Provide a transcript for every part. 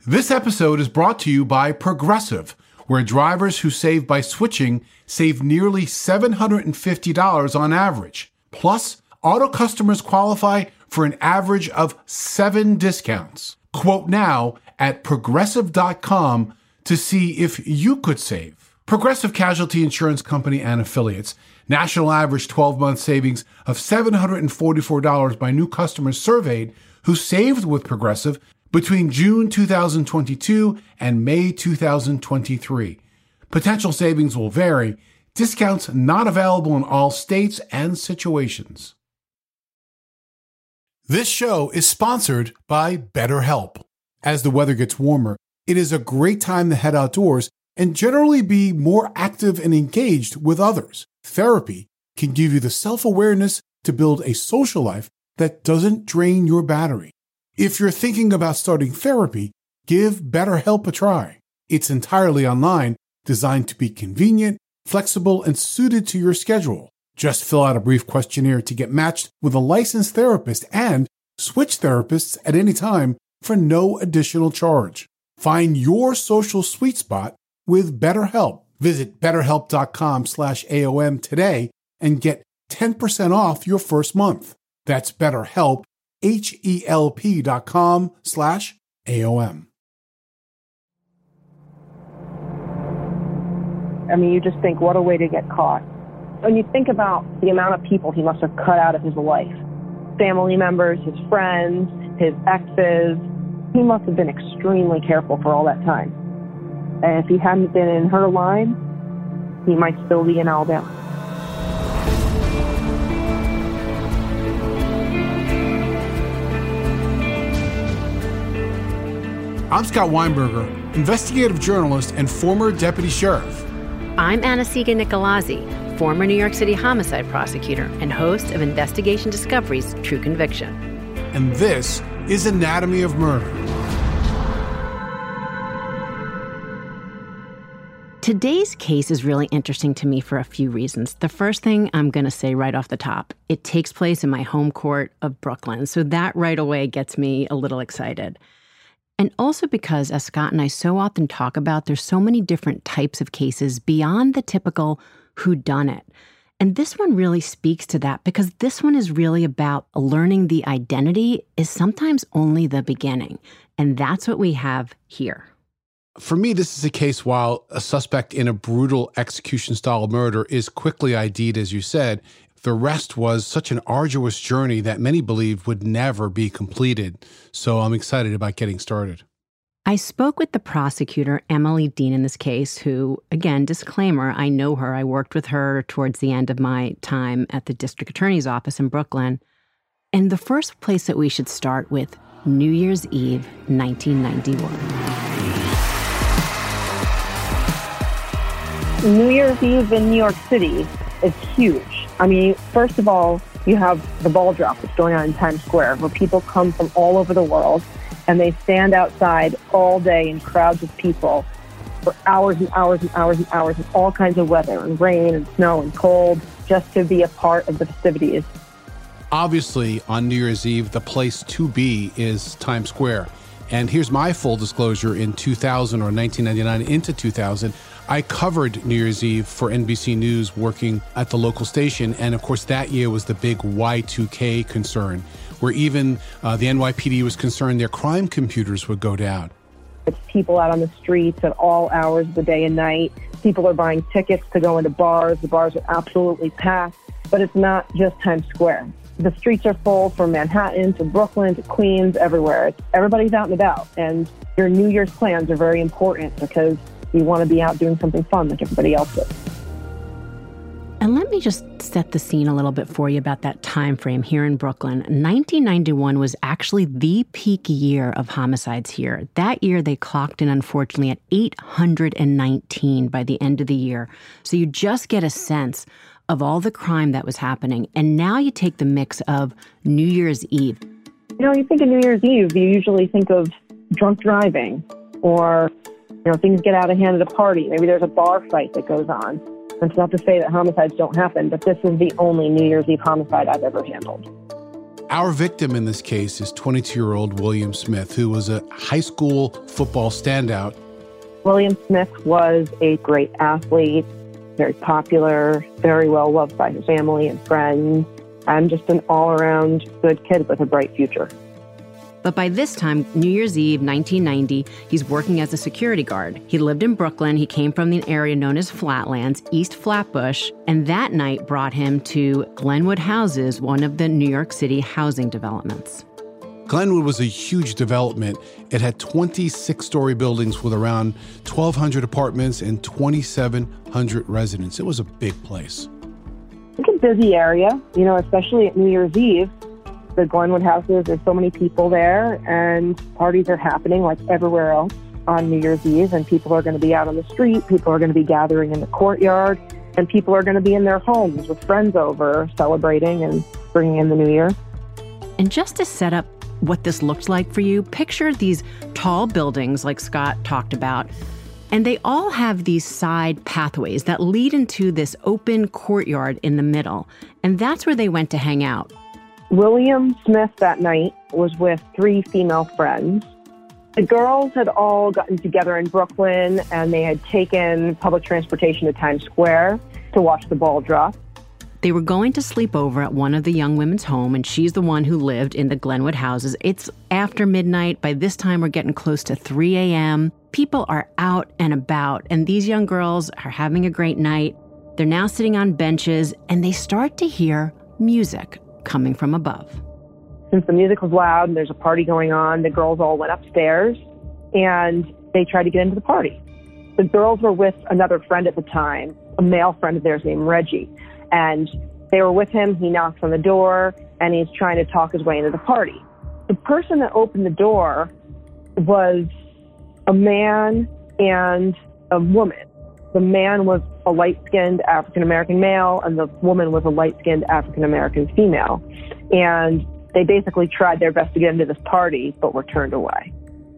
This episode is brought to you by Progressive, where drivers who save by switching save nearly $750 on average. Plus, auto customers qualify for an average of 7 discounts. Quote now at Progressive.com to see if you could save. Progressive Casualty Insurance Company and Affiliates. National average 12-month savings of $744 by new customers surveyed who saved with Progressive between June 2022 and May 2023. Potential savings will vary. Discounts not available in all states and situations. This show is sponsored by BetterHelp. As the weather gets warmer, it is a great time to head outdoors and generally be more active and engaged with others. Therapy can give you the self-awareness to build a social life that doesn't drain your battery. If you're thinking about starting therapy, give BetterHelp a try. It's entirely online, designed to be convenient, flexible, and suited to your schedule. Just fill out a brief questionnaire to get matched with a licensed therapist and switch therapists at any time for no additional charge. Find your social sweet spot with BetterHelp. Visit BetterHelp.com/AOM today and get 10% off your first month. That's BetterHelp, HELP.com/AOM. I mean, you just think, what a way to get caught. When you think about the amount of people he must have cut out of his life, family members, his friends, his exes, he must have been extremely careful for all that time. And if he hadn't been in her line, he might still be in Alabama. I'm Scott Weinberger, investigative journalist and former deputy sheriff. I'm Anna-Sigga Nicolazzi, former New York City homicide prosecutor and host of Investigation Discovery's True Conviction. And this is Anatomy of Murder. Today's case is really interesting to me for a few reasons. The first thing I'm going to say right off the top, it takes place in my home court of Brooklyn, so that right away gets me a little excited. And also because, as Scott and I so often talk about, there's so many different types of cases beyond the typical whodunit. And this one really speaks to that because this one is really about learning the identity is sometimes only the beginning. And that's what we have here. For me, this is a case while a suspect in a brutal execution-style murder is quickly ID'd, as you said, the rest was such an arduous journey that many believed would never be completed. So I'm excited about getting started. I spoke with the prosecutor, Emily Dean, in this case, who, again, disclaimer, I know her. I worked with her towards the end of my time at the district attorney's office in Brooklyn. And the first place that we should start with New Year's Eve, 1991. New Year's Eve in New York City is huge. I mean, first of all, you have the ball drop that's going on in Times Square, where people come from all over the world, and they stand outside all day in crowds of people for hours and hours and hours and hours in all kinds of weather, and rain and snow and cold, just to be a part of the festivities. Obviously, on New Year's Eve, the place to be is Times Square. And here's my full disclosure. In 2000 or 1999 into 2000, I covered New Year's Eve for NBC News working at the local station. And of course, that year was the big Y2K concern, where even the NYPD was concerned their crime computers would go down. It's people out on the streets at all hours of the day and night. People are buying tickets to go into bars. The bars are absolutely packed. But it's not just Times Square. The streets are full from Manhattan to Brooklyn to Queens, everywhere. Everybody's out and about. And your New Year's plans are very important because you want to be out doing something fun like everybody else is. And let me just set the scene a little bit for you about that time frame here in Brooklyn. 1991 was actually the peak year of homicides here. That year, they clocked in, unfortunately, at 819 by the end of the year. So you just get a sense of all the crime that was happening. And now you take the mix of New Year's Eve. You know, you think of New Year's Eve, you usually think of drunk driving or, things get out of hand at a party. Maybe there's a bar fight that goes on. It's not to say that homicides don't happen, but this is the only New Year's Eve homicide I've ever handled. Our victim in this case is 22-year-old William Smith, who was a high school football standout. William Smith was a great athlete, very popular, very well loved by his family and friends, and just an all-around good kid with a bright future. But by this time, New Year's Eve, 1990, he's working as a security guard. He lived in Brooklyn. He came from the area known as Flatlands, East Flatbush, and that night brought him to Glenwood Houses, one of the New York City housing developments. Glenwood was a huge development. It had 26-story buildings with around 1,200 apartments and 2,700 residents. It was a big place. It's a busy area, especially at New Year's Eve. The Glenwood Houses, there's so many people there, and parties are happening like everywhere else on New Year's Eve, and people are going to be out on the street, people are going to be gathering in the courtyard, and people are going to be in their homes with friends over, celebrating and bringing in the new year. And just to set up what this looked like for you, picture these tall buildings like Scott talked about, and they all have these side pathways that lead into this open courtyard in the middle, and that's where they went to hang out. William Smith that night was with 3 female friends. The girls had all gotten together in Brooklyn, and they had taken public transportation to Times Square to watch the ball drop. They were going to sleep over at one of the young women's home, and she's the one who lived in the Glenwood Houses. It's after midnight. By this time, we're getting close to 3 a.m. People are out and about, and these young girls are having a great night. They're now sitting on benches, and they start to hear music coming from above. Since the music was loud and there's a party going on, the girls all went upstairs and they tried to get into the party. The girls were with another friend at the time, a male friend of theirs named Reggie, and they were with him. He knocks on the door and he's trying to talk his way into the party. The person that opened the door was a man and a woman. The man was a light-skinned African-American male, and the woman was a light-skinned African-American female. And they basically tried their best to get into this party, but were turned away.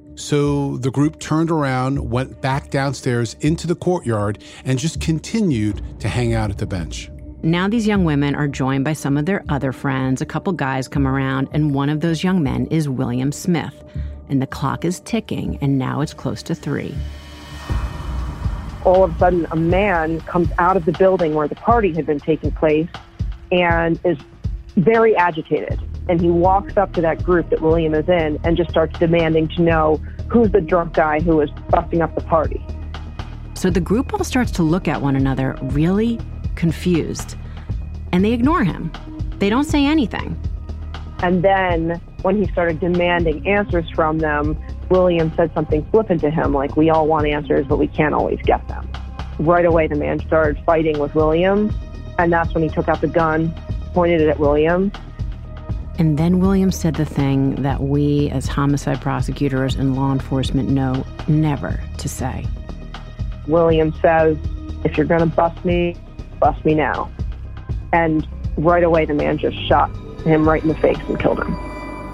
So the group turned around, went back downstairs into the courtyard, and just continued to hang out at the bench. Now these young women are joined by some of their other friends. A couple guys come around, and one of those young men is William Smith. And the clock is ticking, and now it's close to 3. All of a sudden, a man comes out of the building where the party had been taking place and is very agitated. And he walks up to that group that William is in and just starts demanding to know who's the drunk guy who is busting up the party. So the group all starts to look at one another really confused. And they ignore him. They don't say anything. And then when he started demanding answers from them, William said something flippant to him, like, we all want answers, but we can't always get them. Right away, the man started fighting with William, and that's when he took out the gun, pointed it at William. And then William said the thing that we as homicide prosecutors and law enforcement know never to say. William says, if you're going to bust me now. And right away, the man just shot him right in the face and killed him.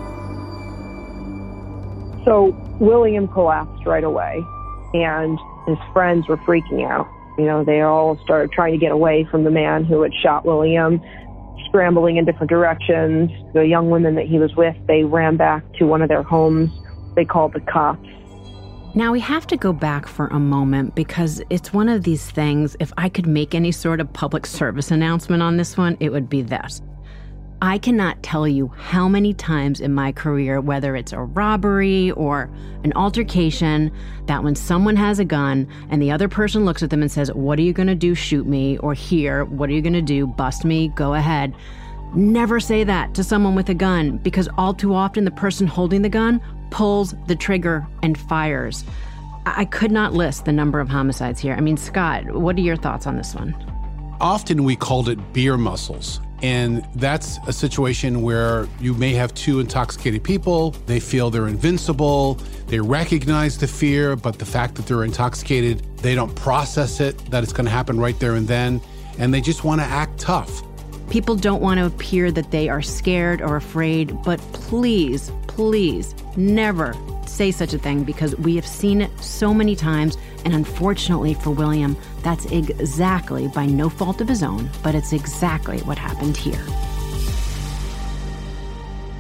So William collapsed right away, and his friends were freaking out. They all started trying to get away from the man who had shot William, scrambling in different directions. The young women that he was with, they ran back to one of their homes. They called the cops. Now we have to go back for a moment because it's one of these things, if I could make any sort of public service announcement on this one, it would be this. I cannot tell you how many times in my career, whether it's a robbery or an altercation, that when someone has a gun and the other person looks at them and says, what are you going to do? Shoot me. Or here, what are you going to do? Bust me. Go ahead. Never say that to someone with a gun, because all too often the person holding the gun pulls the trigger and fires. I could not list the number of homicides here. I mean, Scott, what are your thoughts on this one? Often we called it beer muscles. And that's a situation where you may have 2 intoxicated people. They feel they're invincible. They recognize the fear, but the fact that they're intoxicated, they don't process it, that it's going to happen right there and then. And they just want to act tough. People don't want to appear that they are scared or afraid, but please, please never say such a thing, because we have seen it so many times. And unfortunately for William, that's exactly, by no fault of his own, but it's exactly what happened here.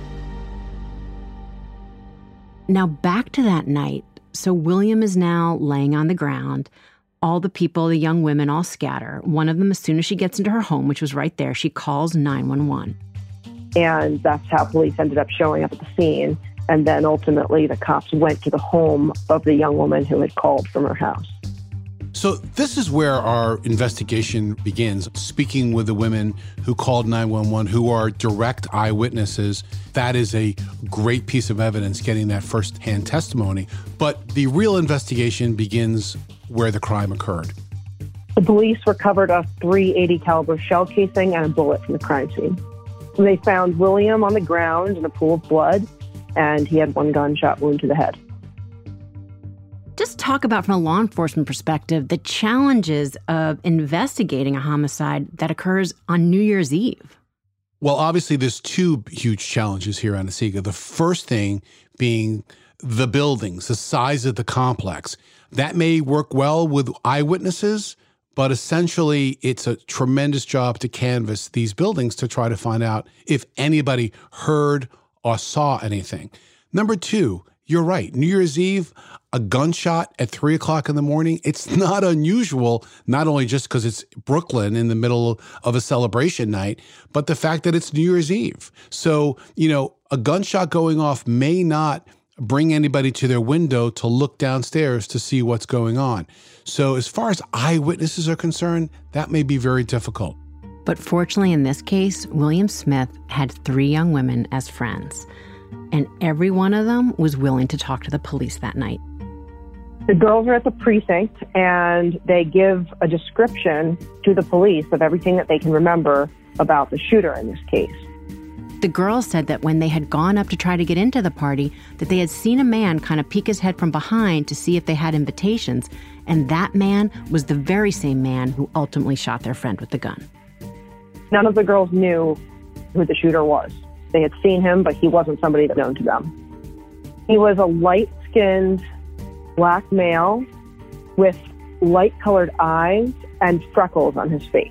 Now back to that night. So William is now laying on the ground. All the people, the young women, all scatter. One of them, as soon as she gets into her home, which was right there, she calls 911. And that's how police ended up showing up at the scene. And then ultimately the cops went to the home of the young woman who had called from her house. So this is where our investigation begins, speaking with the women who called 911, who are direct eyewitnesses. That is a great piece of evidence, getting that firsthand testimony. But the real investigation begins where the crime occurred. The police recovered a .380 caliber shell casing and a bullet from the crime scene. They found William on the ground in a pool of blood, and he had one gunshot wound to the head. Just talk about, from a law enforcement perspective, the challenges of investigating a homicide that occurs on New Year's Eve. Well, obviously, there's two huge challenges here, Anna-Sigga. The first thing being the buildings, the size of the complex. That may work well with eyewitnesses, but essentially it's a tremendous job to canvass these buildings to try to find out if anybody heard or saw anything. Number two, you're right. New Year's Eve, a gunshot at 3 o'clock in the morning. It's not unusual, not only just because it's Brooklyn in the middle of a celebration night, but the fact that it's New Year's Eve. So, a gunshot going off may not bring anybody to their window to look downstairs to see what's going on. So as far as eyewitnesses are concerned, that may be very difficult. But fortunately, in this case, William Smith had 3 young women as friends, and every one of them was willing to talk to the police that night. The girls are at the precinct, and they give a description to the police of everything that they can remember about the shooter in this case. The girls said that when they had gone up to try to get into the party, that they had seen a man kind of peek his head from behind to see if they had invitations, and that man was the very same man who ultimately shot their friend with the gun. None of the girls knew who the shooter was. They had seen him, but he wasn't somebody that known to them. He was a light-skinned black male with light-colored eyes and freckles on his face.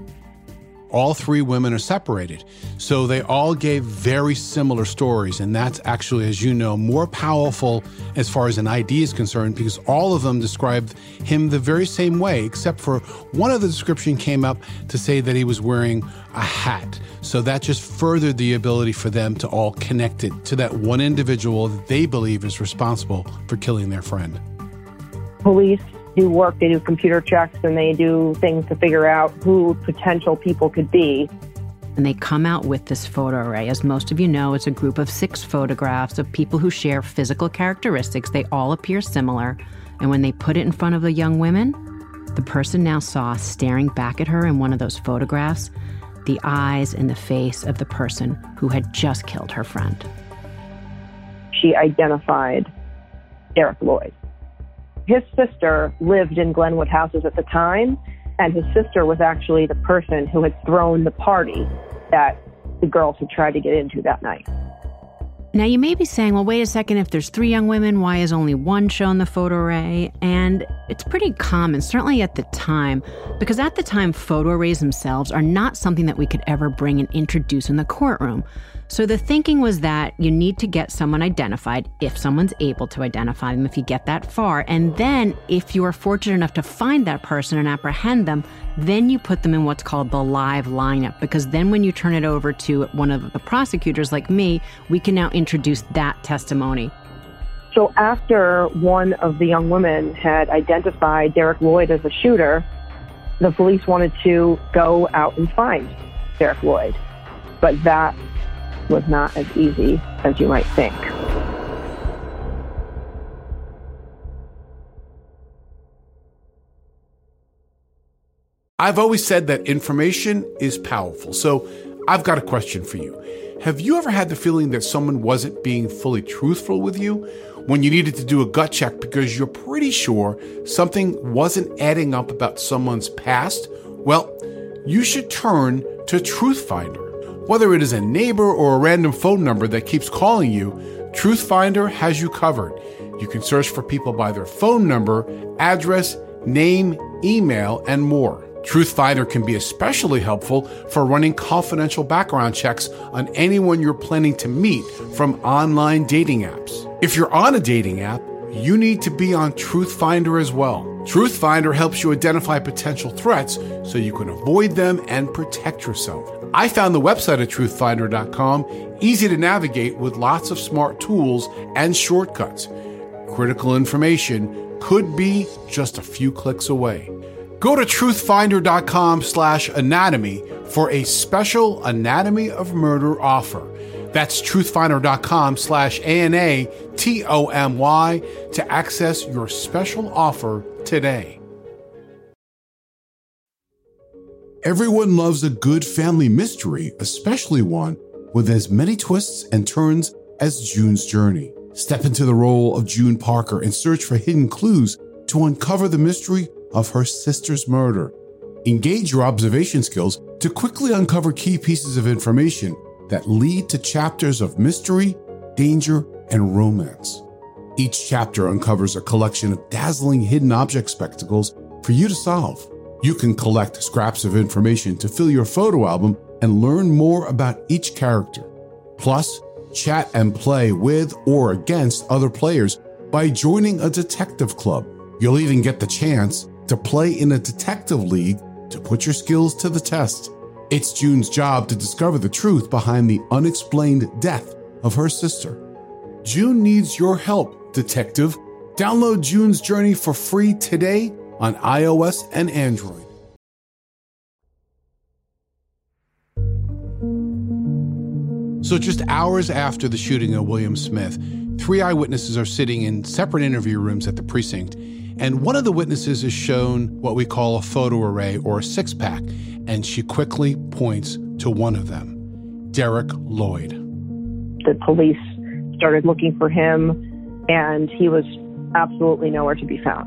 All 3 women are separated, so they all gave very similar stories, and that's actually, as you know, more powerful as far as an ID is concerned, because all of them described him the very same way, except for one of the description came up to say that he was wearing a hat. So that just furthered the ability for them to all connect it to that one individual that they believe is responsible for killing their friend. Police do work, they do computer checks, and they do things to figure out who potential people could be. And they come out with this photo array. As most of you know, it's a group of 6 photographs of people who share physical characteristics. They all appear similar. And when they put it in front of the young women, the person now saw, staring back at her in one of those photographs, the eyes and the face of the person who had just killed her friend. She identified Derek Lloyd. His sister lived in Glenwood Houses at the time, and his sister was actually the person who had thrown the party that the girls had tried to get into that night. Now, you may be saying, well, wait a second, if there's 3 young women, why is only one shown the photo array? And it's pretty common, certainly at the time, because at the time, photo arrays themselves are not something that we could ever bring and introduce in the courtroom. So the thinking was that you need to get someone identified, if someone's able to identify them, if you get that far. And then if you are fortunate enough to find that person and apprehend them, then you put them in what's called the live lineup, because then when you turn it over to one of the prosecutors like me, we can now introduce that testimony. So after one of the young women had identified Derek Lloyd as the shooter, the police wanted to go out and find Derek Lloyd. But that was not as easy as you might think. I've always said that information is powerful. So I've got a question for you. Have you ever had the feeling that someone wasn't being fully truthful with you when you needed to do a gut check because you're pretty sure something wasn't adding up about someone's past? Well, you should turn to Truthfinder. Whether it is a neighbor or a random phone number that keeps calling you, Truthfinder has you covered. You can search for people by their phone number, address, name, email, and more. Truthfinder can be especially helpful for running confidential background checks on anyone you're planning to meet from online dating apps. If you're on a dating app, you need to be on Truthfinder as well. Truthfinder helps you identify potential threats so you can avoid them and protect yourself. I found the website at truthfinder.com easy to navigate with lots of smart tools and shortcuts. Critical information could be just a few clicks away. Go to truthfinder.com/anatomy for a special Anatomy of Murder offer. That's truthfinder.com/ANATOMY to access your special offer today. Everyone loves a good family mystery, especially one with as many twists and turns as June's Journey. Step into the role of June Parker and search for hidden clues to uncover the mystery of her sister's murder. Engage your observation skills to quickly uncover key pieces of information that lead to chapters of mystery, danger, and romance. Each chapter uncovers a collection of dazzling hidden object spectacles for you to solve. You can collect scraps of information to fill your photo album and learn more about each character. Plus, chat and play with or against other players by joining a detective club. You'll even get the chance to play in a detective league to put your skills to the test. It's June's job to discover the truth behind the unexplained death of her sister. June needs your help, detective. Download June's Journey for free today on iOS and Android. So just hours after the shooting of William Smith, 3 eyewitnesses are sitting in separate interview rooms at the precinct. And one of the witnesses is shown what we call a photo array or a six-pack, and she quickly points to one of them, Derek Lloyd. The police started looking for him, and he was absolutely nowhere to be found.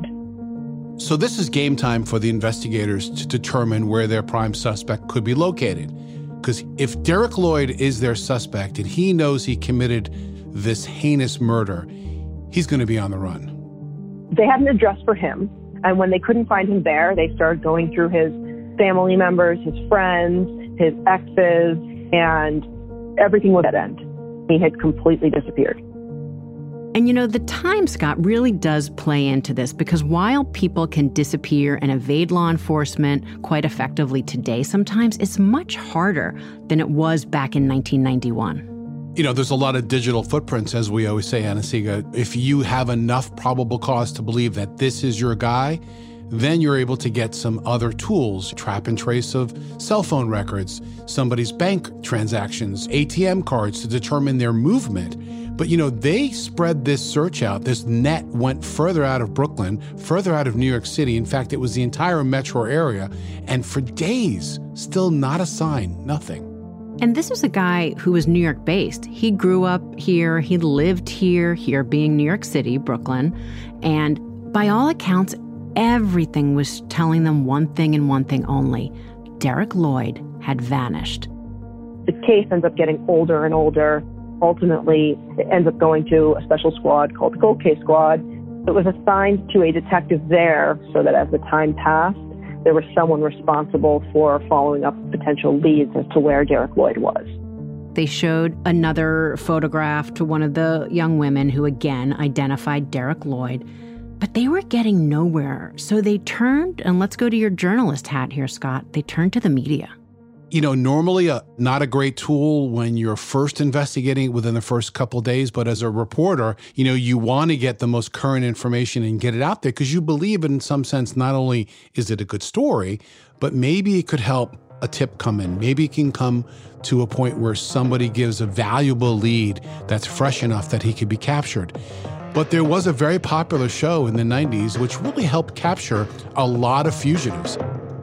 So this is game time for the investigators to determine where their prime suspect could be located. Because if Derek Lloyd is their suspect and he knows he committed this heinous murder, he's going to be on the run. They had an address for him, and when they couldn't find him there, they started going through his family members, his friends, his exes, and everything was at end. He had completely disappeared. And you know, the time, Scott, really does play into this because while people can disappear and evade law enforcement quite effectively today, sometimes it's much harder than it was back in 1991. You know, there's a lot of digital footprints, as we always say, Anna-Sigga. If you have enough probable cause to believe that this is your guy, then you're able to get some other tools, trap and trace of cell phone records, somebody's bank transactions, ATM cards to determine their movement. But, you know, they spread this search out. This net went further out of Brooklyn, further out of New York City. In fact, it was the entire metro area. And for days, still not a sign, nothing. And this was a guy who was New York based. He grew up here, he lived here being New York City, Brooklyn. And by all accounts, everything was telling them one thing and one thing only. Derek Lloyd had vanished. The case ends up getting older and older. Ultimately, it ends up going to a special squad called the Cold Case Squad. It was assigned to a detective there so that as the time passed, there was someone responsible for following up potential leads as to where Derek Lloyd was. They showed another photograph to one of the young women who again identified Derek Lloyd, but they were getting nowhere. So they turned, and let's go to your journalist hat here, Scott, they turned to the media. You know, normally not a great tool when you're first investigating within the first couple of days, but as a reporter, you know, you want to get the most current information and get it out there because you believe in some sense, not only is it a good story, but maybe it could help a tip come in. Maybe it can come to a point where somebody gives a valuable lead that's fresh enough that he could be captured. But there was a very popular show in the 90s which really helped capture a lot of fugitives.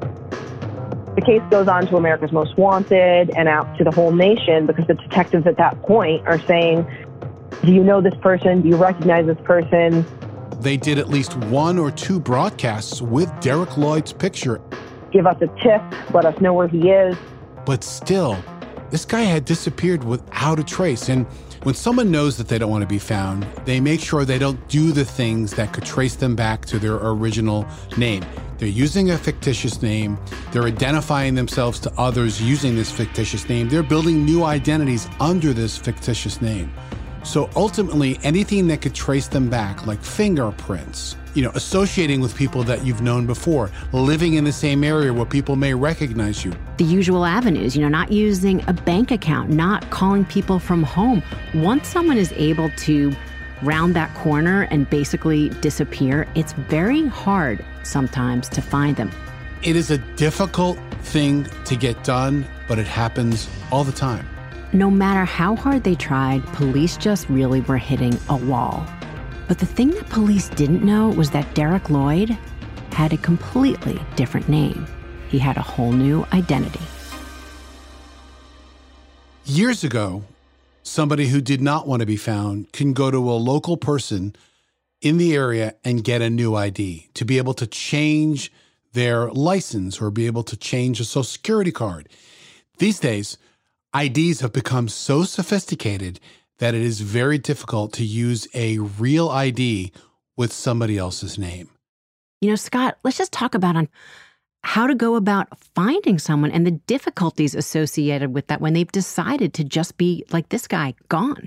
The case goes on to America's Most Wanted and out to the whole nation because the detectives at that point are saying, do you know this person? Do you recognize this person? They did at least 1 or 2 broadcasts with Derek Lloyd's picture. Give us a tip, let us know where he is. But still, this guy had disappeared without a trace. And When someone knows that they don't want to be found, they make sure they don't do the things that could trace them back to their original name. They're using a fictitious name. They're identifying themselves to others using this fictitious name. They're building new identities under this fictitious name. So ultimately, anything that could trace them back, like fingerprints, associating with people that you've known before, living in the same area where people may recognize you. The usual avenues, not using a bank account, not calling people from home. Once someone is able to round that corner and basically disappear, it's very hard sometimes to find them. It is a difficult thing to get done, but it happens all the time. No matter how hard they tried, police just really were hitting a wall. But the thing that police didn't know was that Derek Lloyd had a completely different name. He had a whole new identity. Years ago, somebody who did not want to be found can go to a local person in the area and get a new ID to be able to change their license or be able to change a Social Security card. These days, IDs have become so sophisticated that it is very difficult to use a real ID with somebody else's name. Scott, let's just talk about how to go about finding someone and the difficulties associated with that when they've decided to just be like this guy, gone.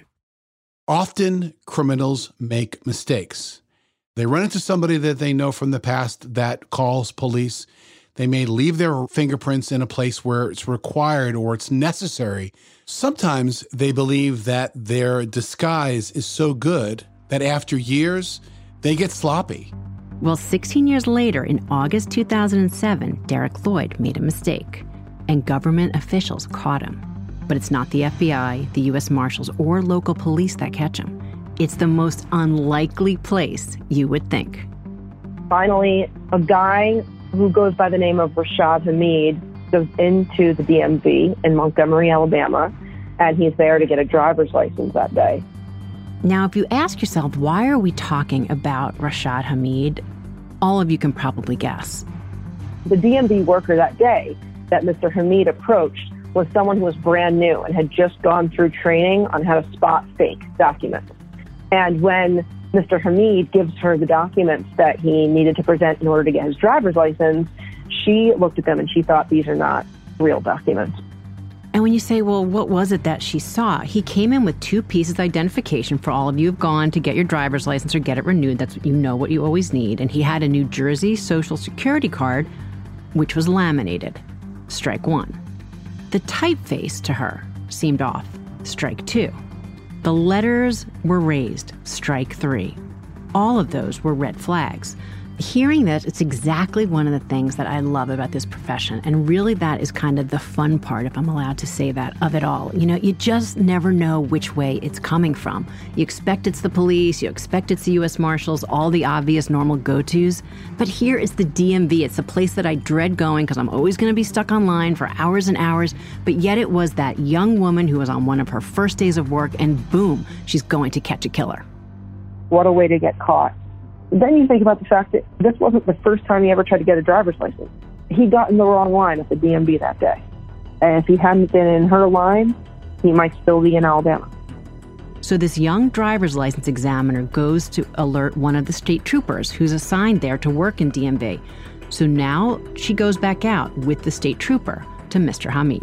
Often criminals make mistakes. They run into somebody that they know from the past that calls police. They may leave their fingerprints in a place where it's required or it's necessary. Sometimes they believe that their disguise is so good that after years, they get sloppy. Well, 16 years later, in August 2007, Derek Lloyd made a mistake, and government officials caught him. But it's not the FBI, the U.S. Marshals, or local police that catch him. It's the most unlikely place you would think. Finally, a guy who goes by the name of Rashad Hamid goes into the DMV in Montgomery, Alabama, and he's there to get a driver's license that day. Now, if you ask yourself, why are we talking about Rashad Hamid? All of you can probably guess. The DMV worker that day that Mr. Hamid approached was someone who was brand new and had just gone through training on how to spot fake documents. And when Mr. Hamid gives her the documents that he needed to present in order to get his driver's license, she looked at them and she thought these are not real documents. And when you say, well, what was it that she saw? He came in with 2 pieces of identification for all of you who've gone to get your driver's license or get it renewed. That's what you always need. And he had a New Jersey Social Security card, which was laminated. Strike 1. The typeface to her seemed off. Strike 2. The letters were raised. Strike 3. All of those were red flags. Hearing this, it's exactly one of the things that I love about this profession. And really that is kind of the fun part, if I'm allowed to say that, of it all. You just never know which way it's coming from. You expect it's the police, you expect it's the U.S. Marshals, all the obvious normal go-tos. But here is the DMV. It's a place that I dread going because I'm always going to be stuck online for hours and hours. But yet it was that young woman who was on one of her first days of work, and boom, she's going to catch a killer. What a way to get caught. Then you think about the fact that this wasn't the first time he ever tried to get a driver's license. He got in the wrong line at the DMV that day. And if he hadn't been in her line, he might still be in Alabama. So this young driver's license examiner goes to alert one of the state troopers who's assigned there to work in DMV. So now she goes back out with the state trooper to Mr. Hamid.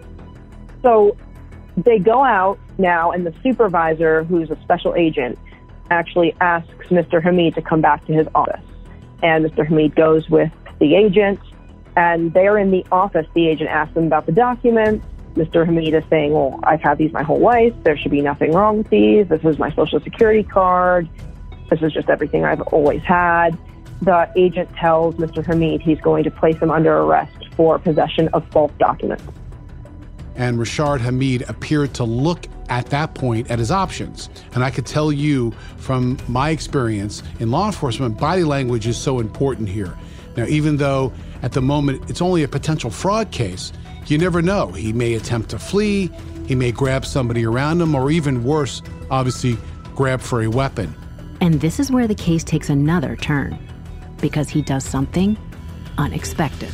So they go out now, and the supervisor, who's a special agent, actually asks Mr. Hamid to come back to his office. And Mr. Hamid goes with the agent, and they're in the office. The agent asks them about the documents. Mr. Hamid is saying, well, I've had these my whole life. There should be nothing wrong with these. This is my Social Security card. This is just everything I've always had. The agent tells Mr. Hamid he's going to place him under arrest for possession of false documents. And Rashad Hamid appeared to look at that point at his options. And I could tell you from my experience in law enforcement, body language is so important here. Now, even though at the moment it's only a potential fraud case, you never know. He may attempt to flee, he may grab somebody around him, or even worse, obviously, grab for a weapon. And this is where the case takes another turn, because he does something unexpected.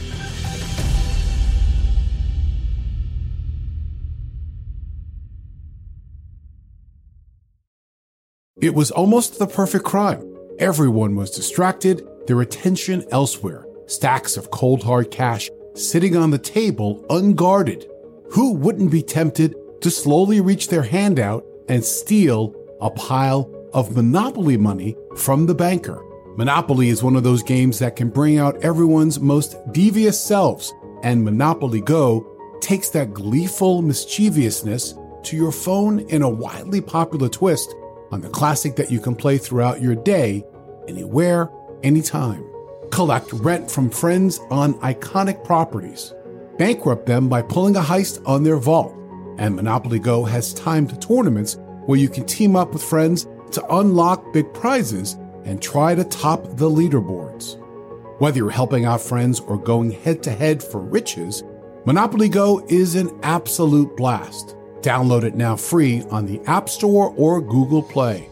It was almost the perfect crime. Everyone was distracted, their attention elsewhere. Stacks of cold hard cash sitting on the table unguarded. Who wouldn't be tempted to slowly reach their hand out and steal a pile of Monopoly money from the banker? Monopoly is one of those games that can bring out everyone's most devious selves, and Monopoly Go takes that gleeful mischievousness to your phone in a widely popular twist on the classic that you can play throughout your day, anywhere, anytime. Collect rent from friends on iconic properties. Bankrupt them by pulling a heist on their vault. And Monopoly Go has timed tournaments where you can team up with friends to unlock big prizes and try to top the leaderboards. Whether you're helping out friends or going head-to-head for riches, Monopoly Go is an absolute blast. Download it now free on the App Store or Google Play.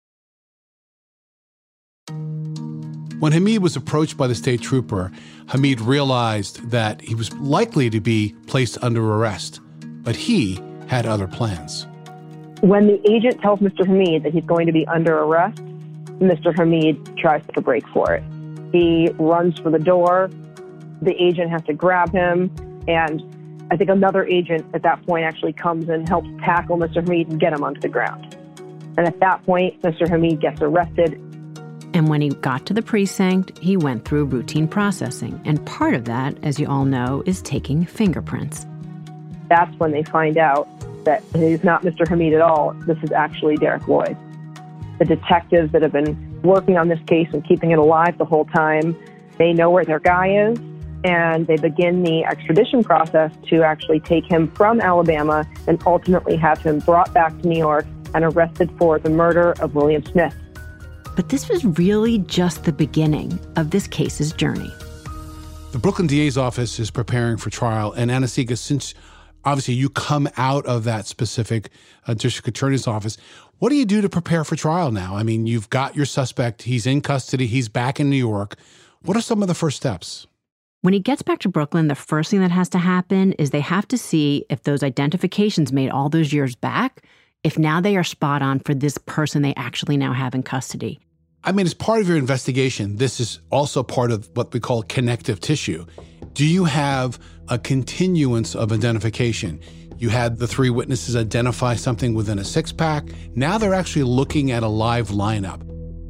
When Hamid was approached by the state trooper, Hamid realized that he was likely to be placed under arrest, but he had other plans. When the agent tells Mr. Hamid that he's going to be under arrest, Mr. Hamid tries to break for it. He runs for the door. The agent has to grab him, and I think another agent at that point actually comes and helps tackle Mr. Hamid and get him onto the ground. And at that point, Mr. Hamid gets arrested. And when he got to the precinct, he went through routine processing. And part of that, as you all know, is taking fingerprints. That's when they find out that he's not Mr. Hamid at all. This is actually Derek Lloyd. The detectives that have been working on this case and keeping it alive the whole time, they know where their guy is, and they begin the extradition process to actually take him from Alabama and ultimately have him brought back to New York and arrested for the murder of William Smith. But this was really just the beginning of this case's journey. The Brooklyn DA's office is preparing for trial, and Anna-Sigga, since obviously you come out of that specific district attorney's office, what do you do to prepare for trial now? I mean, you've got your suspect, he's in custody, he's back in New York. What are some of the first steps? When he gets back to Brooklyn, the first thing that has to happen is they have to see if those identifications made all those years back, if now they are spot on for this person they actually now have in custody. I mean, as part of your investigation, this is also part of what we call connective tissue. Do you have a continuance of identification? You had the three witnesses identify something within a six-pack. Now they're actually looking at a live lineup.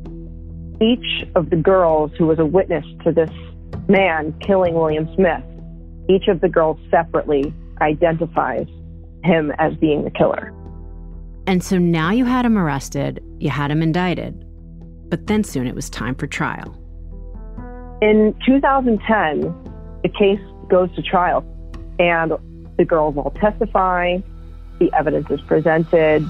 Each of the girls who was a witness to this man killing William Smith, each of the girls separately identifies him as being the killer. And so now you had him arrested, you had him indicted, but then soon it was time for trial. In 2010, the case goes to trial, and the girls all testify, the evidence is presented.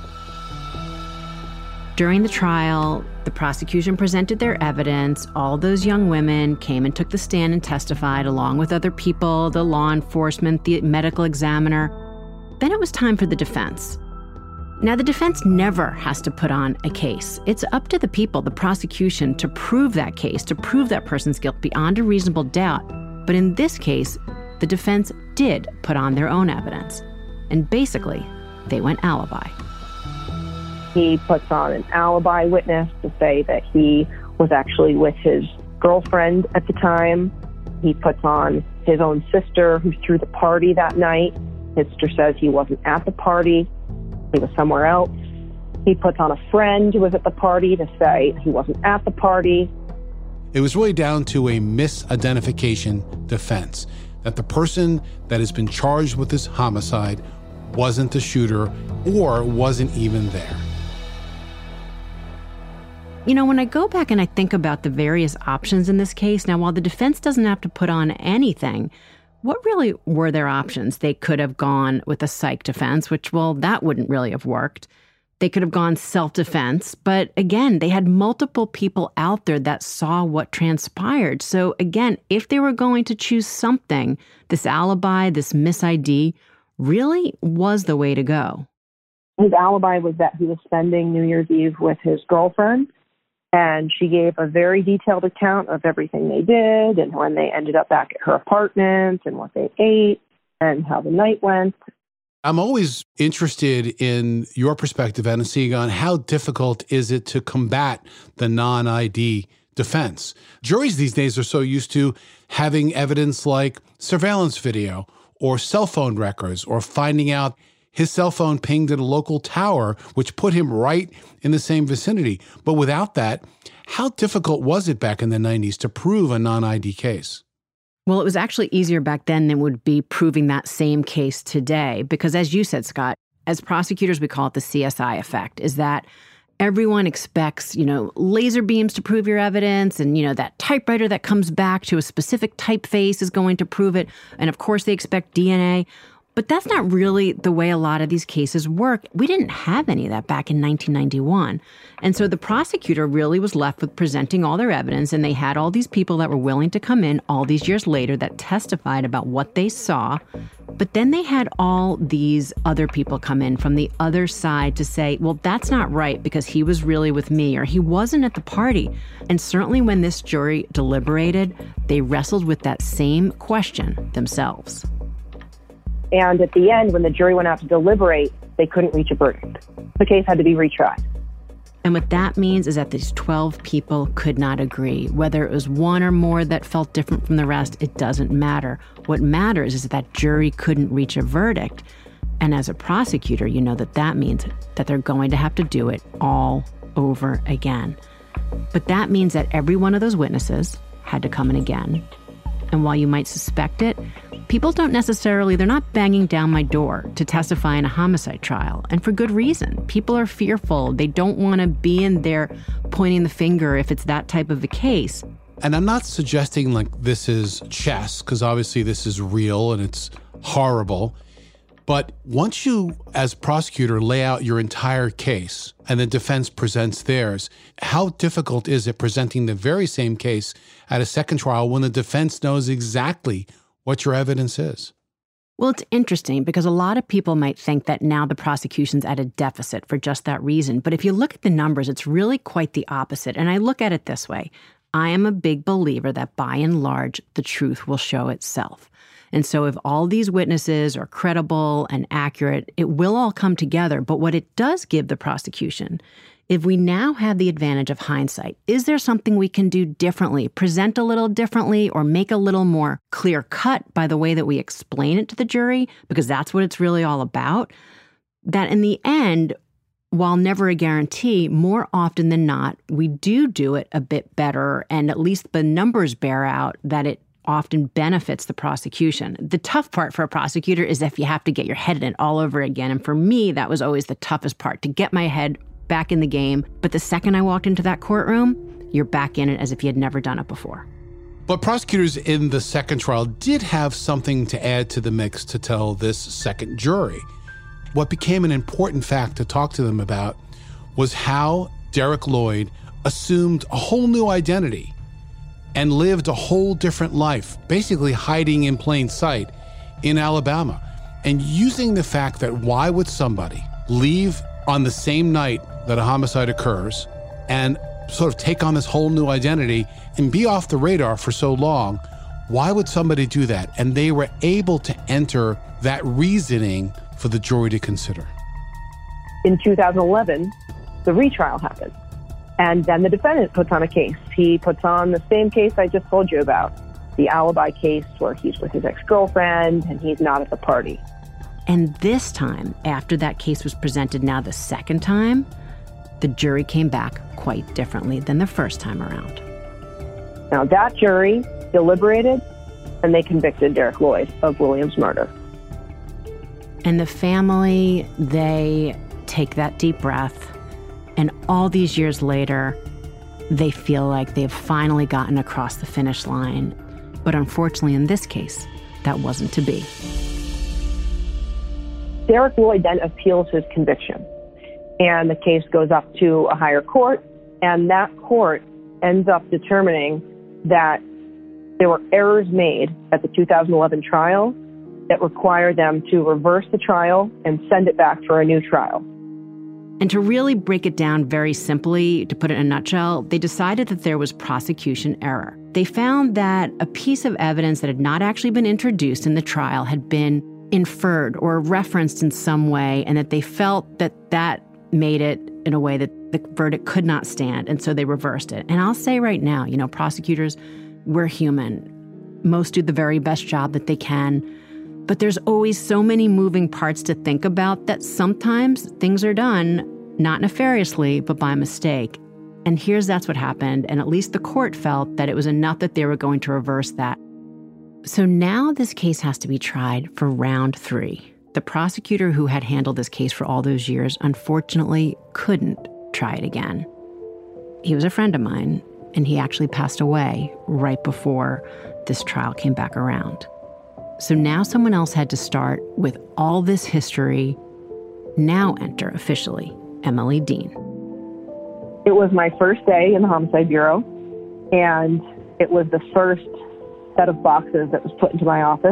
During the trial, the prosecution presented their evidence. All those young women came and took the stand and testified, along with other people, the law enforcement, the medical examiner. Then it was time for the defense. Now, the defense never has to put on a case. It's up to the people, the prosecution, to prove that case, to prove that person's guilt beyond a reasonable doubt. But in this case, the defense did put on their own evidence. And basically, they went alibi. He puts on an alibi witness to say that he was actually with his girlfriend at the time. He puts on his own sister who threw the party that night. His sister says he wasn't at the party. He was somewhere else. He puts on a friend who was at the party to say he wasn't at the party. It was really down to a misidentification defense, that the person that has been charged with this homicide wasn't the shooter or wasn't even there. You know, when I go back and I think about the various options in this case, now while the defense doesn't have to put on anything, what really were their options? They could have gone with a psych defense, which, well, that wouldn't really have worked. They could have gone self-defense, but again, they had multiple people out there that saw what transpired. So again, if they were going to choose something, this alibi, this mis-ID, really was the way to go. His alibi was that he was spending New Year's Eve with his girlfriend, and she gave a very detailed account of everything they did and when they ended up back at her apartment and what they ate and how the night went. I'm always interested in your perspective, Anna-Sigga, on how difficult is it to combat the non-ID defense. Juries these days are so used to having evidence like surveillance video or cell phone records or finding out his cell phone pinged at a local tower, which put him right in the same vicinity. But without that, how difficult was it back in the 90s to prove a non-ID case? Well, it was actually easier back then than would be proving that same case today. Because as you said, Scott, as prosecutors, we call it the CSI effect, is that everyone expects, laser beams to prove your evidence, and, that typewriter that comes back to a specific typeface is going to prove it. And of course, they expect DNA. But that's not really the way a lot of these cases work. We didn't have any of that back in 1991. And so the prosecutor really was left with presenting all their evidence, and they had all these people that were willing to come in all these years later that testified about what they saw. But then they had all these other people come in from the other side to say, well, that's not right because he was really with me or he wasn't at the party. And certainly when this jury deliberated, they wrestled with that same question themselves. And at the end, when the jury went out to deliberate, they couldn't reach a verdict. The case had to be retried. And what that means is that these 12 people could not agree. Whether it was one or more that felt different from the rest, it doesn't matter. What matters is that jury couldn't reach a verdict. And as a prosecutor, you know that means that they're going to have to do it all over again. But that means that every one of those witnesses had to come in again. And while you might suspect it, people they're not banging down my door to testify in a homicide trial. And for good reason. People are fearful. They don't want to be in there pointing the finger if it's that type of a case. And I'm not suggesting like this is chess, because obviously this is real and it's horrible. But once you, as prosecutor, lay out your entire case and the defense presents theirs, how difficult is it presenting the very same case at a second trial when the defense knows exactly what your evidence is? Well, it's interesting because a lot of people might think that now the prosecution's at a deficit for just that reason. But if you look at the numbers, it's really quite the opposite. And I look at it this way. I am a big believer that by and large, the truth will show itself. And so if all these witnesses are credible and accurate, it will all come together. But what it does give the prosecution, if we now have the advantage of hindsight, is there something we can do differently, present a little differently, or make a little more clear cut by the way that we explain it to the jury? Because that's what it's really all about. That in the end, while never a guarantee, more often than not, we do it a bit better. And at least the numbers bear out that it often benefits the prosecution. The tough part for a prosecutor is if you have to get your head in it all over again. And for me, that was always the toughest part, to get my head back in the game. But the second I walked into that courtroom, you're back in it as if you had never done it before. But prosecutors in the second trial did have something to add to the mix to tell this second jury. What became an important fact to talk to them about was how Derek Lloyd assumed a whole new identity and lived a whole different life, basically hiding in plain sight in Alabama. And using the fact that why would somebody leave on the same night that a homicide occurs and sort of take on this whole new identity and be off the radar for so long, why would somebody do that? And they were able to enter that reasoning for the jury to consider. In 2011, the retrial happened. And then the defendant puts on a case. He puts on the same case I just told you about, the alibi case where he's with his ex-girlfriend and he's not at the party. And this time, after that case was presented now the second time, the jury came back quite differently than the first time around. Now that jury deliberated and they convicted Derek Lloyd of Williams' murder. And the family, they take that deep breath. And all these years later, they feel like they've finally gotten across the finish line. But unfortunately, in this case, that wasn't to be. Derek Lloyd then appeals his conviction. And the case goes up to a higher court. And that court ends up determining that there were errors made at the 2011 trial that required them to reverse the trial and send it back for a new trial. And to really break it down very simply, to put it in a nutshell, they decided that there was prosecution error. They found that a piece of evidence that had not actually been introduced in the trial had been inferred or referenced in some way, and that they felt that that made it in a way that the verdict could not stand, and so they reversed it. And I'll say right now, prosecutors, we're human. Most do the very best job that they can, but there's always so many moving parts to think about that sometimes things are done not nefariously, but by mistake. And that's what happened, and at least the court felt that it was enough that they were going to reverse that. So now this case has to be tried for round 3. The prosecutor who had handled this case for all those years, unfortunately, couldn't try it again. He was a friend of mine, and he actually passed away right before this trial came back around. So now someone else had to start with all this history. Now enter officially Emily Dean. It was my first day in the Homicide Bureau, and it was the first set of boxes that was put into my office.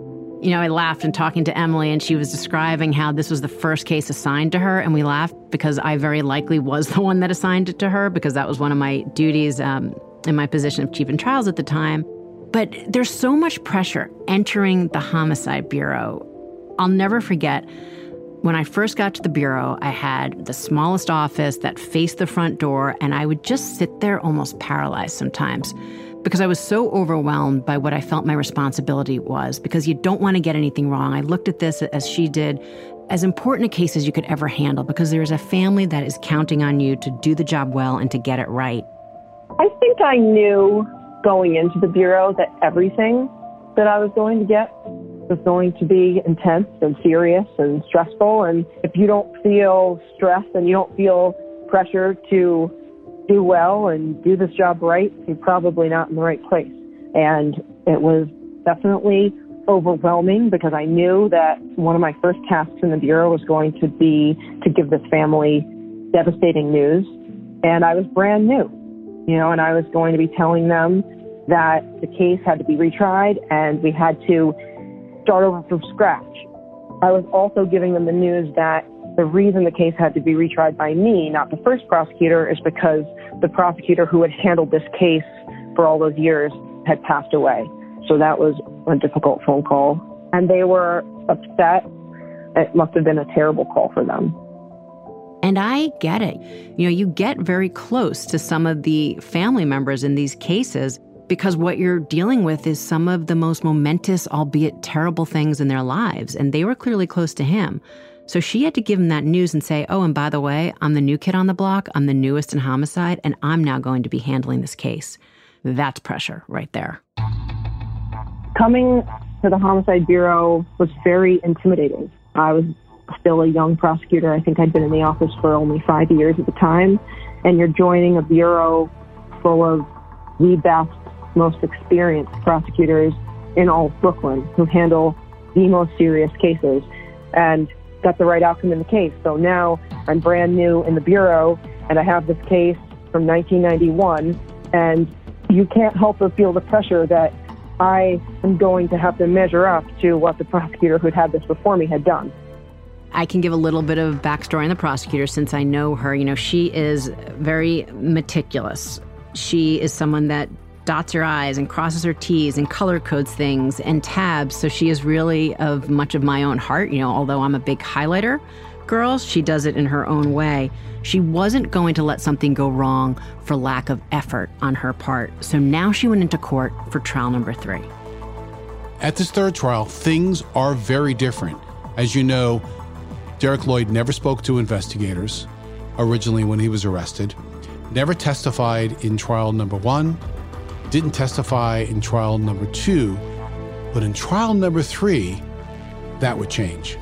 I laughed in talking to Emily, and she was describing how this was the first case assigned to her, and we laughed because I very likely was the one that assigned it to her, because that was one of my duties in my position of chief in trials at the time. But there's so much pressure entering the Homicide Bureau. I'll never forget, when I first got to the Bureau, I had the smallest office that faced the front door, and I would just sit there almost paralyzed sometimes because I was so overwhelmed by what I felt my responsibility was, because you don't want to get anything wrong. I looked at this, as she did, as important a case as you could ever handle, because there's a family that is counting on you to do the job well and to get it right. I think I knew going into the Bureau that everything that I was going to get was going to be intense and serious and stressful. And if you don't feel stressed and you don't feel pressure to do well and do this job right, you're probably not in the right place. And it was definitely overwhelming, because I knew that one of my first tasks in the Bureau was going to be to give this family devastating news. And I was brand new, and I was going to be telling them that the case had to be retried and we had to start over from scratch. I was also giving them the news that the reason the case had to be retried by me, not the first prosecutor, is because the prosecutor who had handled this case for all those years had passed away. So that was a difficult phone call. And they were upset. It must have been a terrible call for them. And I get it. You get very close to some of the family members in these cases, because what you're dealing with is some of the most momentous, albeit terrible things in their lives. And they were clearly close to him. So she had to give him that news and say, oh, and by the way, I'm the new kid on the block. I'm the newest in homicide, and I'm now going to be handling this case. That's pressure right there. Coming to the Homicide Bureau was very intimidating. I was still a young prosecutor. I think I'd been in the office for only 5 years at the time. And you're joining a bureau full of the best, most experienced prosecutors in all of Brooklyn who handle the most serious cases and got the right outcome in the case. So now I'm brand new in the Bureau, and I have this case from 1991, and you can't help but feel the pressure that I am going to have to measure up to what the prosecutor who'd had this before me had done. I can give a little bit of backstory on the prosecutor since I know her. She is very meticulous. She is someone that dots her I's and crosses her T's and color codes things and tabs. So she is really of much of my own heart. Although I'm a big highlighter girl, she does it in her own way. She wasn't going to let something go wrong for lack of effort on her part. So now she went into court for trial number 3. At this third trial, things are very different. As you know, Derek Lloyd never spoke to investigators originally when he was arrested, never testified in trial number 1, didn't testify in trial number 2, but in trial number 3, that would change.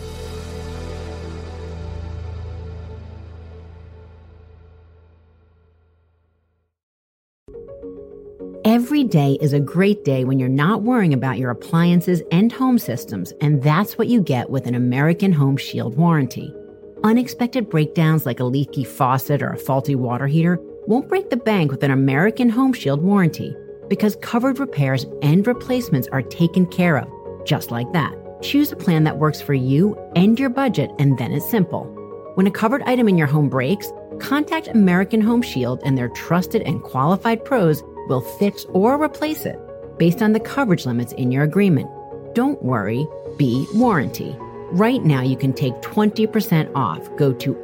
Every day is a great day when you're not worrying about your appliances and home systems, and that's what you get with an American Home Shield warranty. Unexpected breakdowns like a leaky faucet or a faulty water heater won't break the bank with an American Home Shield warranty, because covered repairs and replacements are taken care of, just like that. Choose a plan that works for you and your budget, and then it's simple. When a covered item in your home breaks, contact American Home Shield, and their trusted and qualified pros will fix or replace it based on the coverage limits in your agreement. Don't worry, be warranty. Right now, you can take 20% off. Go to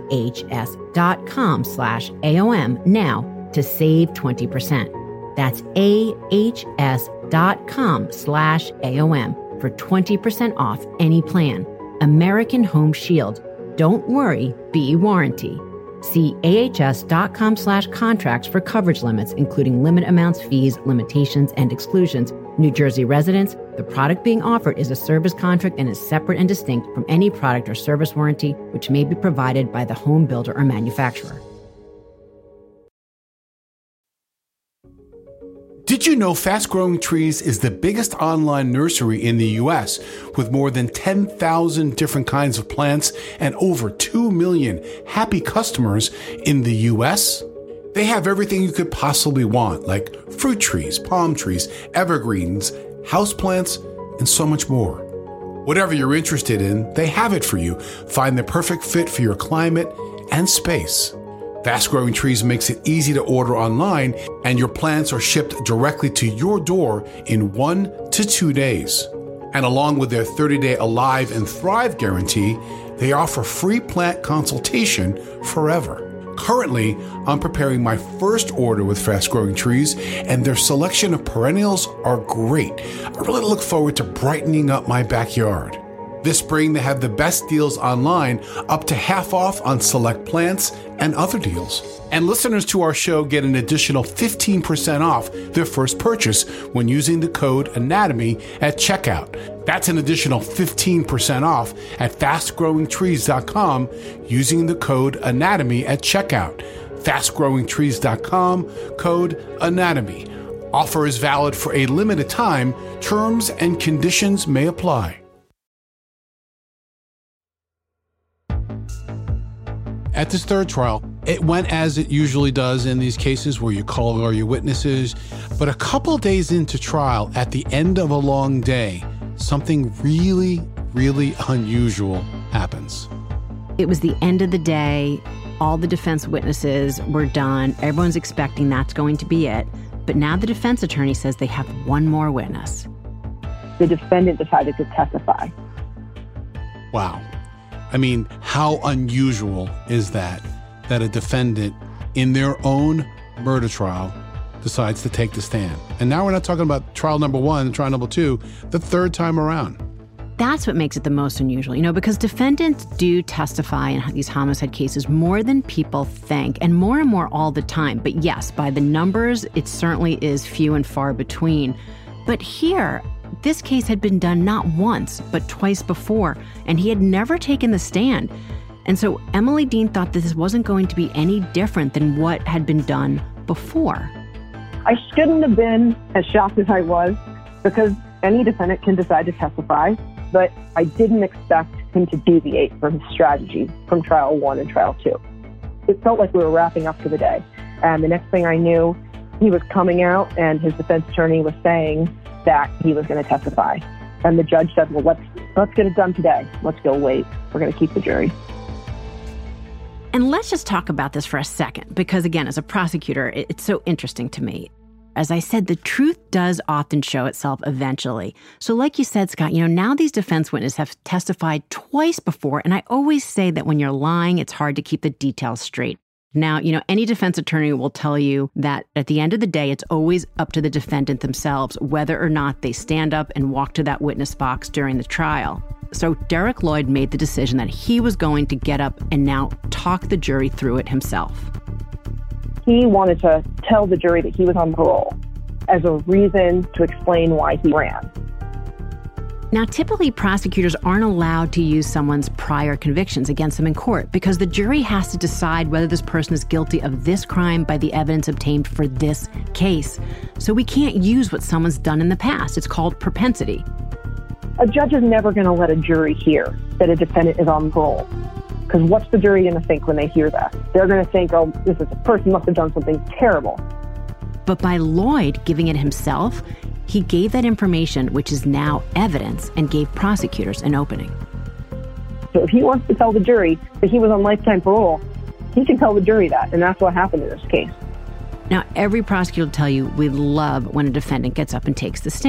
ahs.com/AOM now to save 20%. That's ahs.com/AOM for 20% off any plan. American Home Shield. Don't worry, be warranty. See ahs.com/contracts for coverage limits, including limit amounts, fees, limitations, and exclusions. New Jersey residents, the product being offered is a service contract and is separate and distinct from any product or service warranty which may be provided by the home builder or manufacturer. Did you know Fast Growing Trees is the biggest online nursery in the U.S. with more than 10,000 different kinds of plants and over 2 million happy customers in the U.S.? They have everything you could possibly want, like fruit trees, palm trees, evergreens, houseplants, and so much more. Whatever you're interested in, they have it for you. Find the perfect fit for your climate and space. Fast Growing Trees makes it easy to order online, and your plants are shipped directly to your door in 1 to 2 days. And along with their 30-day Alive and Thrive guarantee, they offer free plant consultation forever. Currently, I'm preparing my first order with Fast Growing Trees, and their selection of perennials are great. I really look forward to brightening up my backyard. This spring, they have the best deals online, up to half off on select plants and other deals. And listeners to our show get an additional 15% off their first purchase when using the code ANATOMY at checkout. That's an additional 15% off at fastgrowingtrees.com using the code ANATOMY at checkout. Fastgrowingtrees.com, code ANATOMY. Offer is valid for a limited time. Terms and conditions may apply. At this third trial, it went as it usually does in these cases where you call all your witnesses. But a couple days into trial, at the end of a long day, something really, really unusual happens. It was the end of the day. All the defense witnesses were done. Everyone's expecting that's going to be it. But now the defense attorney says they have one more witness. The defendant decided to testify. Wow. I mean, how unusual is that a defendant in their own murder trial decides to take the stand? And now we're not talking about trial number 1 and trial number 2, the third time around. That's what makes it the most unusual, because defendants do testify in these homicide cases more than people think, and more all the time. But yes, by the numbers, it certainly is few and far between. But here, this case had been done not once, but twice before, and he had never taken the stand. And so Emily Dean thought that this wasn't going to be any different than what had been done before. I shouldn't have been as shocked as I was, because any defendant can decide to testify, but I didn't expect him to deviate from his strategy from trial 1 and trial 2. It felt like we were wrapping up for the day. And the next thing I knew, he was coming out and his defense attorney was saying that he was going to testify. And the judge said, well, let's get it done today. Let's go wait. We're going to keep the jury. And let's just talk about this for a second, because again, as a prosecutor, it's so interesting to me. As I said, the truth does often show itself eventually. So like you said, Scott, now these defense witnesses have testified twice before, and I always say that when you're lying, it's hard to keep the details straight. Now, any defense attorney will tell you that at the end of the day, it's always up to the defendant themselves whether or not they stand up and walk to that witness box during the trial. So Derek Lloyd made the decision that he was going to get up and now talk the jury through it himself. He wanted to tell the jury that he was on parole as a reason to explain why he ran. Now, typically, prosecutors aren't allowed to use someone's prior convictions against them in court because the jury has to decide whether this person is guilty of this crime by the evidence obtained for this case. So we can't use what someone's done in the past. It's called propensity. A judge is never going to let a jury hear that a defendant is on parole. Because what's the jury going to think when they hear that? They're going to think, oh, this person must have done something terrible. But by Lloyd giving it himself, he gave that information, which is now evidence, and gave prosecutors an opening. So if he wants to tell the jury that he was on lifetime parole, he can tell the jury that, and that's what happened in this case. Now, every prosecutor will tell you we love when a defendant gets up and takes the stand.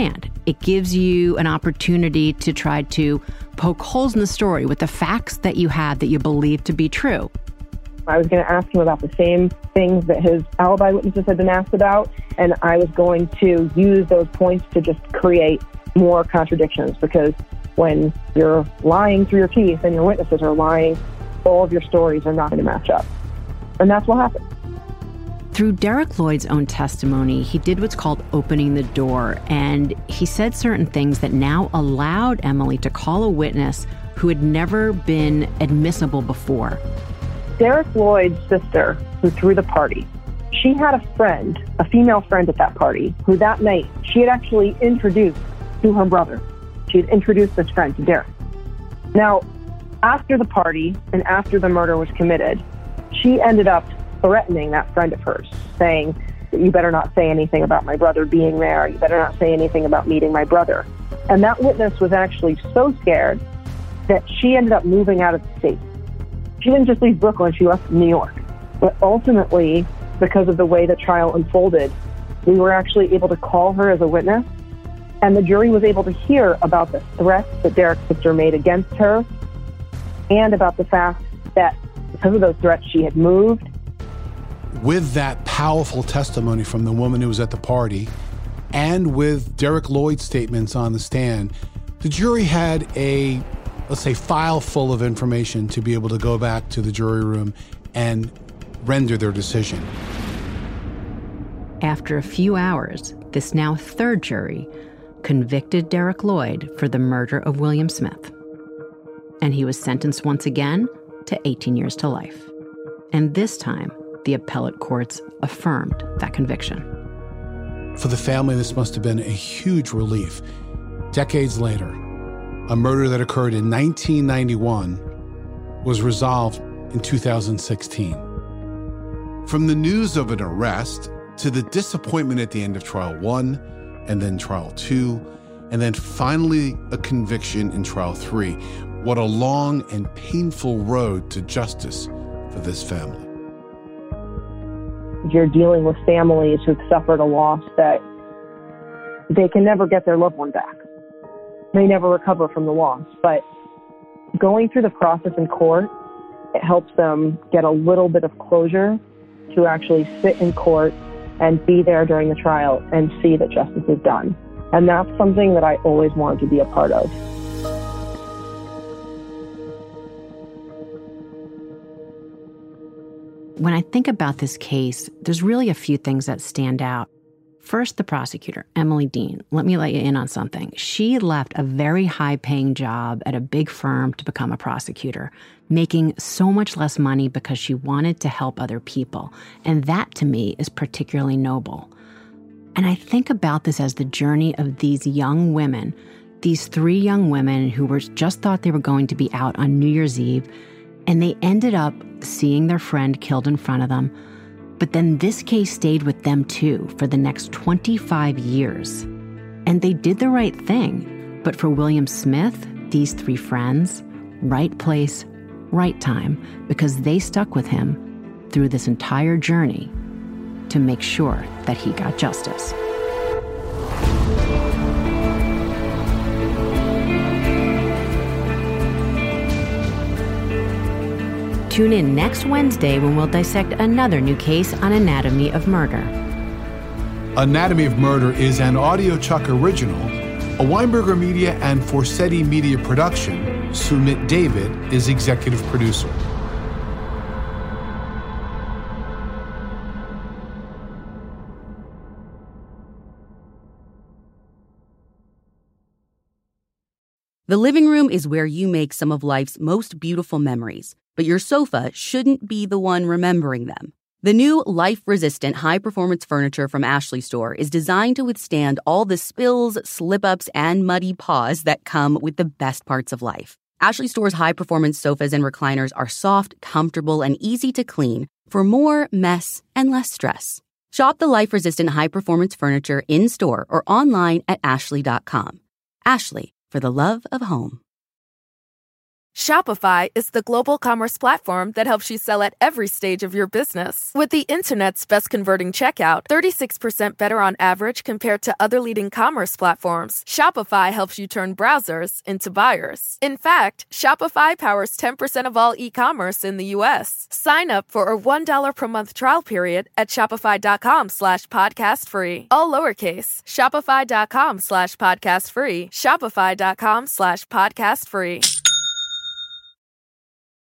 It gives you an opportunity to try to poke holes in the story with the facts that you have that you believe to be true. I was going to ask him about the same things that his alibi witnesses had been asked about, and I was going to use those points to just create more contradictions, because when you're lying through your teeth and your witnesses are lying, all of your stories are not going to match up. And that's what happened. Through Derek Lloyd's own testimony, he did what's called opening the door, and he said certain things that now allowed Emily to call a witness who had never been admissible before. Derek Lloyd's sister, who threw the party, she had a friend, a female friend at that party, who that night she had actually introduced to her brother. She had introduced this friend to Derek. Now, after the party and after the murder was committed, she ended up threatening that friend of hers, saying, "You better not say anything about my brother being there. You better not say anything about meeting my brother." And that witness was actually so scared that she ended up moving out of the state. She didn't just leave Brooklyn, she left New York. But ultimately, because of the way the trial unfolded, we were actually able to call her as a witness, and the jury was able to hear about the threats that Derek's sister made against her, and about the fact that because of those threats, she had moved. With that powerful testimony from the woman who was at the party, and with Derek Lloyd's statements on the stand, the jury had a, let's say, file full of information to be able to go back to the jury room and render their decision. After a few hours, this now third jury convicted Derek Lloyd for the murder of William Smith. And he was sentenced once again to 18 years to life. And this time, the appellate courts affirmed that conviction. For the family, this must have been a huge relief. Decades later, a murder that occurred in 1991 was resolved in 2016. From the news of an arrest to the disappointment at the end of Trial 1, and then Trial 2, and then finally a conviction in Trial 3. What a long and painful road to justice for this family. You're dealing with families who've suffered a loss that they can never get their loved one back. They never recover from the loss. But going through the process in court, it helps them get a little bit of closure to actually sit in court and be there during the trial and see that justice is done. And that's something that I always wanted to be a part of. When I think about this case, there's really a few things that stand out. First, the prosecutor, Emily Dean. Let me let you in on something. She left a very high-paying job at a big firm to become a prosecutor, making so much less money because she wanted to help other people. And that, to me, is particularly noble. And I think about this as the journey of these young women, these three young women who were just thought they were going to be out on New Year's Eve, and they ended up seeing their friend killed in front of them. But then this case stayed with them too for the next 25 years. And they did the right thing. But for William Smith, these three friends, right place, right time, because they stuck with him through this entire journey to make sure that he got justice. Tune in next Wednesday when we'll dissect another new case on Anatomy of Murder. Anatomy of Murder is an Audio Chuck original, a Weinberger Media and Forsetti Media production. Sumit David is executive producer. The living room is where you make some of life's most beautiful memories, but your sofa shouldn't be the one remembering them. The new life-resistant high-performance furniture from Ashley Store is designed to withstand all the spills, slip-ups, and muddy paws that come with the best parts of life. Ashley Store's high-performance sofas and recliners are soft, comfortable, and easy to clean for more mess and less stress. Shop the life-resistant high-performance furniture in-store or online at ashley.com. Ashley, for the love of home. Shopify is the global commerce platform that helps you sell at every stage of your business. With the internet's best converting checkout, 36% better on average compared to other leading commerce platforms, Shopify helps you turn browsers into buyers. In fact, Shopify powers 10% of all e-commerce in the U.S. Sign up for a $1 per month trial period at shopify.com/podcastfree. All lowercase, shopify.com/podcastfree, shopify.com/podcastfree.